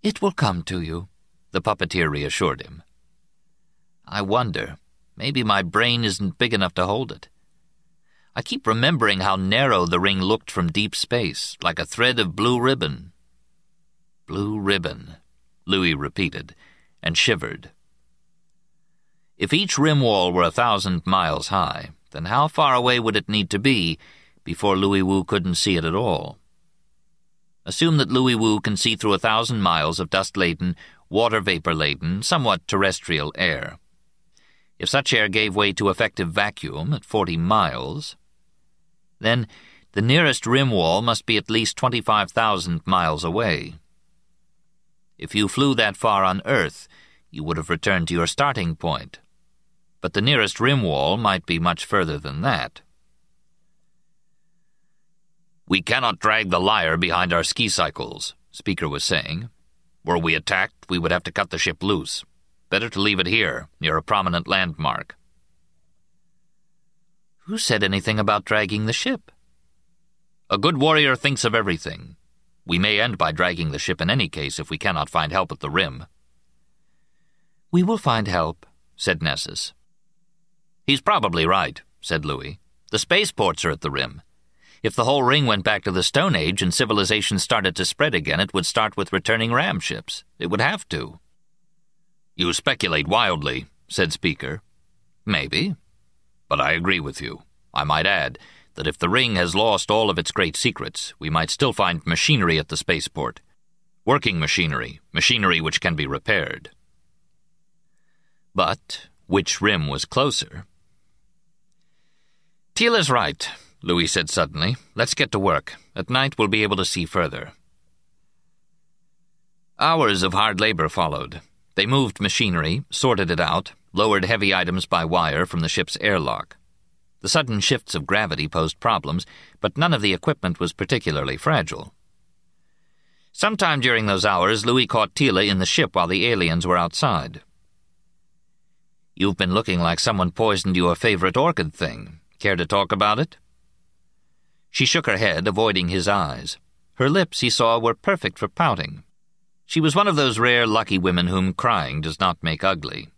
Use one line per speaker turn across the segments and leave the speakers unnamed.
"It will come to you," the puppeteer reassured him. "I wonder, maybe my brain isn't big enough to hold it. I keep remembering how narrow the ring looked from deep space, like a thread of blue ribbon." "Blue ribbon," Louis repeated, and shivered. If each rim wall were 1,000 miles high, then how far away would it need to be before Louis Wu couldn't see it at all? Assume that Louis Wu can see through 1,000 miles of dust-laden, water-vapor-laden, somewhat terrestrial air. If such air gave way to effective vacuum at 40 miles, then the nearest rim wall must be at least 25,000 miles away. If you flew that far on Earth, you would have returned to your starting point. But the nearest rim wall might be much further than that. "We cannot drag the Lyre behind our ski cycles," Speaker was saying. "Were we attacked, we would have to cut the ship loose. Better to leave it here, near a prominent landmark." "Who said anything about dragging the ship?" "A good warrior thinks of everything. We may end by dragging the ship in any case if we cannot find help at the rim." "We will find help," said Nessus. "He's probably right," said Louis. "The spaceports are at the rim. If the whole ring went back to the Stone Age and civilization started to spread again, it would start with returning ram ships. It would have to." "You speculate wildly," said Speaker. "Maybe. But I agree with you. I might add that if the ring has lost all of its great secrets, we might still find machinery at the spaceport. Working machinery, machinery which can be repaired." But which rim was closer? "Tila's right," Louis said suddenly. "Let's get to work. At night we'll be able to see further." Hours of hard labor followed. They moved machinery, sorted it out, lowered heavy items by wire from the ship's airlock. The sudden shifts of gravity posed problems, but none of the equipment was particularly fragile. Sometime during those hours, Louis caught Tila in the ship while the aliens were outside. "You've been looking like someone poisoned your favorite orchid thing. Care to talk about it?" She shook her head, avoiding his eyes. Her lips, he saw, were perfect for pouting. She was one of those rare lucky women whom crying does not make ugly.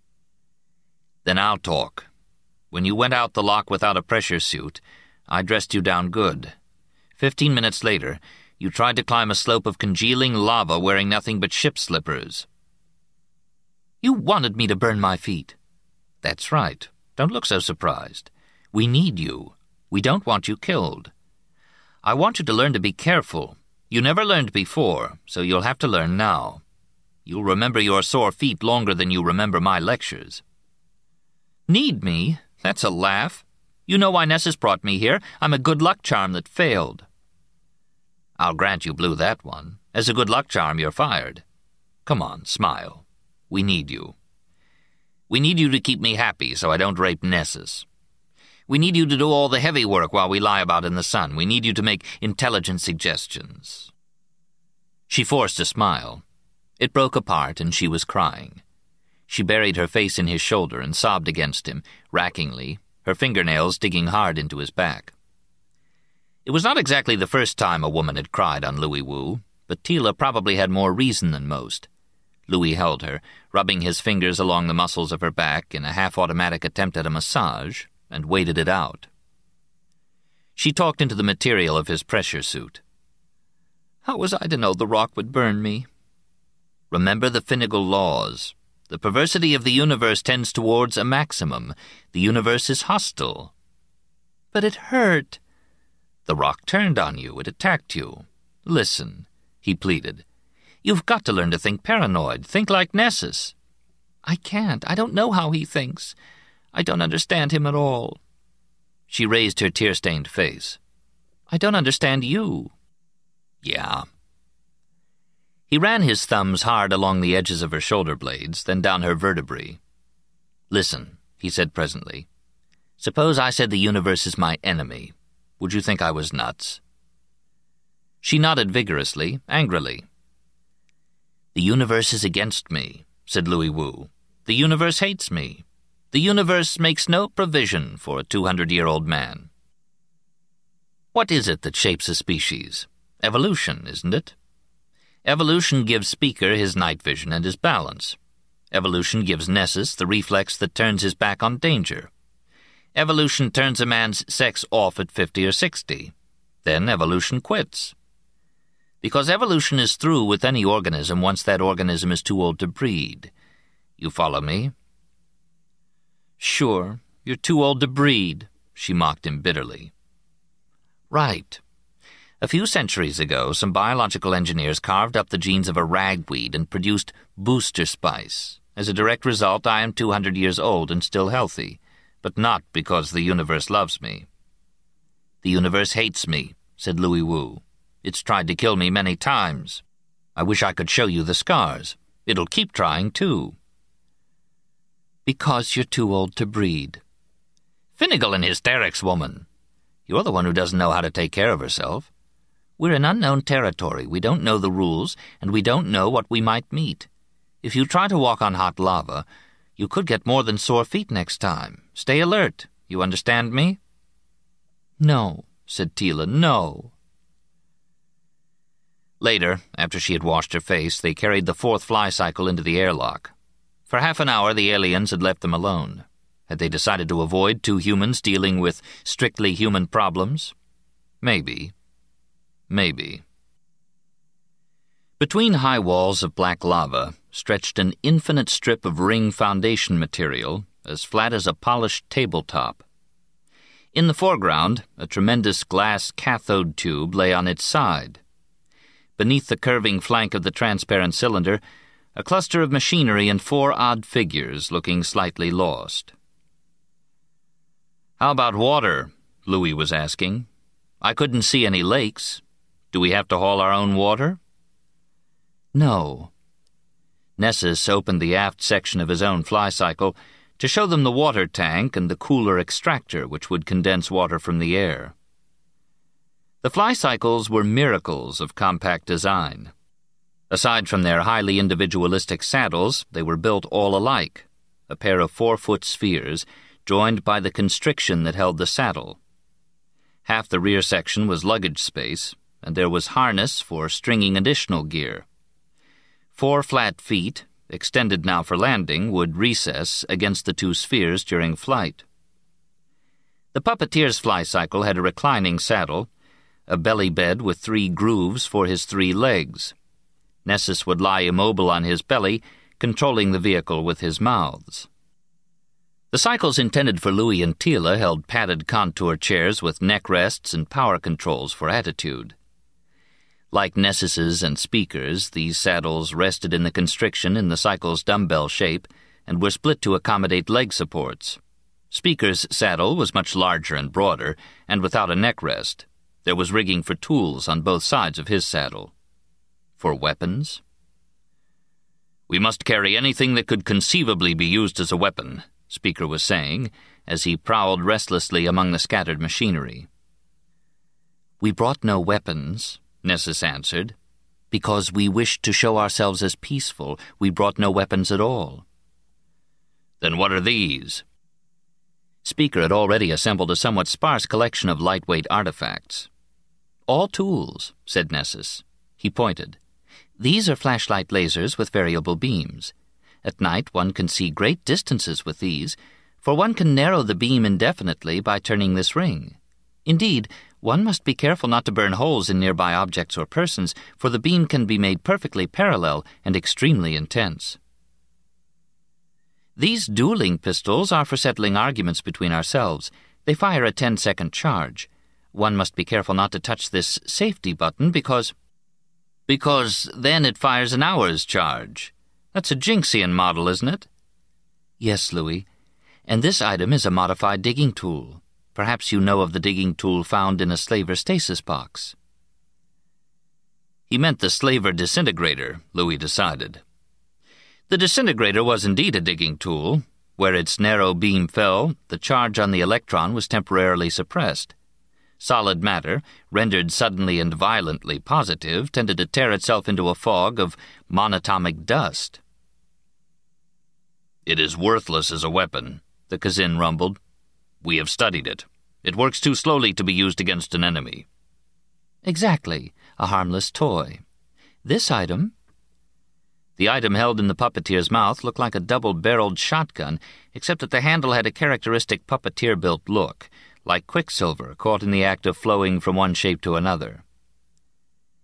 "Then I'll talk. When you went out the lock without a pressure suit, I dressed you down good. 15 minutes later, you tried to climb a slope of congealing lava wearing nothing but ship slippers." "You wanted me to burn my feet." "That's right. Don't look so surprised. We need you. We don't want you killed. I want you to learn to be careful. You never learned before, so you'll have to learn now. You'll remember your sore feet longer than you remember my lectures." "Need me? That's a laugh. You know why Nessus brought me here. I'm a good luck charm that failed." "I'll grant you blew that one. As a good luck charm, you're fired. Come on, smile. We need you. We need you to keep me happy so I don't rape Nessus. We need you to do all the heavy work while we lie about in the sun. We need you to make intelligent suggestions." She forced a smile. It broke apart, and she was crying. She buried her face in his shoulder and sobbed against him, rackingly, her fingernails digging hard into his back. It was not exactly the first time a woman had cried on Louis Wu, but Tila probably had more reason than most. Louis held her, rubbing his fingers along the muscles of her back in a half-automatic attempt at a massage, and waited it out. She talked into the material of his pressure suit. "How was I to know the rock would burn me?" "Remember the Finnegal laws. The perversity of the universe tends towards a maximum. The universe is hostile." "But it hurt." "The rock turned on you. It attacked you. Listen," he pleaded. "You've got to learn to think paranoid. Think like Nessus." "I can't. I don't know how he thinks. I don't understand him at all." She raised her tear-stained face. "I don't understand you." "Yeah." He ran his thumbs hard along the edges of her shoulder blades, then down her vertebrae. "Listen," he said presently. "Suppose I said the universe is my enemy. Would you think I was nuts?" She nodded vigorously, angrily. "The universe is against me," said Louis Wu. "The universe hates me. The universe makes no provision for a 200-year-old man." "What is it that shapes a species? Evolution, isn't it?" Evolution gives Speaker his night vision and his balance. Evolution gives Nessus the reflex that turns his back on danger. Evolution turns a man's sex off at 50 or 60. Then evolution quits. Because evolution is through with any organism once that organism is too old to breed. You follow me? Sure, you're too old to breed, she mocked him bitterly. Right. A few centuries ago, some biological engineers carved up the genes of a ragweed and produced booster spice. As a direct result, I am 200 years old and still healthy, but not because the universe loves me. The universe hates me, said Louis Wu. It's tried to kill me many times. I wish I could show you the scars. It'll keep trying, too. Because you're too old to breed. Finigal in hysterics, woman. You're the one who doesn't know how to take care of herself. We're in unknown territory. We don't know the rules, and we don't know what we might meet. If you try to walk on hot lava, you could get more than sore feet next time. Stay alert. You understand me? No, said Tila, no. Later, after she had washed her face, they carried the fourth fly cycle into the airlock. For half an hour, the aliens had left them alone. Had they decided to avoid two humans dealing with strictly human problems? Maybe. Maybe. Between high walls of black lava stretched an infinite strip of ring foundation material as flat as a polished tabletop. In the foreground, a tremendous glass cathode tube lay on its side. Beneath the curving flank of the transparent cylinder, a cluster of machinery and four odd figures looking slightly lost. How about water? Louis was asking. I couldn't see any lakes. Do we have to haul our own water? No. Nessus opened the aft section of his own fly cycle to show them the water tank and the cooler extractor which would condense water from the air. The fly cycles were miracles of compact design. Aside from their highly individualistic saddles, they were built all alike, a pair of 4-foot spheres joined by the constriction that held the saddle. Half the rear section was luggage space, and there was harness for stringing additional gear. 4 flat feet, extended now for landing, would recess against the 2 spheres during flight. The puppeteer's fly cycle had a reclining saddle, a belly bed with 3 grooves for his 3 legs. Nessus would lie immobile on his belly, controlling the vehicle with his mouths. The cycles intended for Louis and Tila held padded contour chairs with neck rests and power controls for attitude. Like Nessus's and Speaker's, these saddles rested in the constriction in the cycle's dumbbell shape and were split to accommodate leg supports. Speaker's saddle was much larger and broader, and without a neck rest. There was rigging for tools on both sides of his saddle. For weapons? We must carry anything that could conceivably be used as a weapon, Speaker was saying, as he prowled restlessly among the scattered machinery. We brought no weapons, Nessus answered. Because we wished to show ourselves as peaceful, we brought no weapons at all. Then what are these? Speaker had already assembled a somewhat sparse collection of lightweight artifacts. All tools, said Nessus. He pointed. These are flashlight lasers with variable beams. At night one can see great distances with these, for one can narrow the beam indefinitely by turning this ring. Indeed, one must be careful not to burn holes in nearby objects or persons, for the beam can be made perfectly parallel and extremely intense. These dueling pistols are for settling arguments between ourselves. They fire a 10-second charge. One must be careful not to touch this safety button because then it fires an hour's charge. That's a Jinxian model, isn't it? Yes, Louis. And this item is a modified digging tool. Perhaps you know of the digging tool found in a slaver stasis box. He meant the slaver disintegrator, Louis decided. The disintegrator was indeed a digging tool. Where its narrow beam fell, the charge on the electron was temporarily suppressed. Solid matter, rendered suddenly and violently positive, tended to tear itself into a fog of monatomic dust. It is worthless as a weapon, the Kazin rumbled. We have studied it. It works too slowly to be used against an enemy. Exactly, a harmless toy. This item?" The item held in the puppeteer's mouth looked like a double-barreled shotgun, except that the handle had a characteristic puppeteer-built look, like quicksilver caught in the act of flowing from one shape to another.